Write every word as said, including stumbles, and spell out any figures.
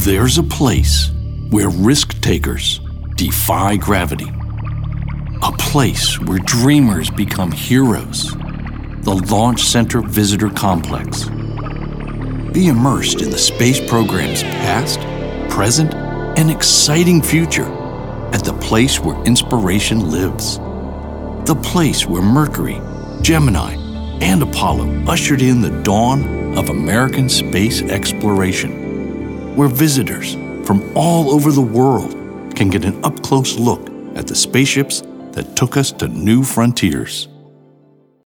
There's a place where risk takers defy gravity. A place where dreamers become heroes. The Launch Center Visitor Complex. Be immersed in the space program's past, present, and exciting future at the place where inspiration lives. The place where Mercury, Gemini, and Apollo ushered in the dawn of American space exploration, where visitors from all over the world can get an up-close look at the spaceships that took us to new frontiers.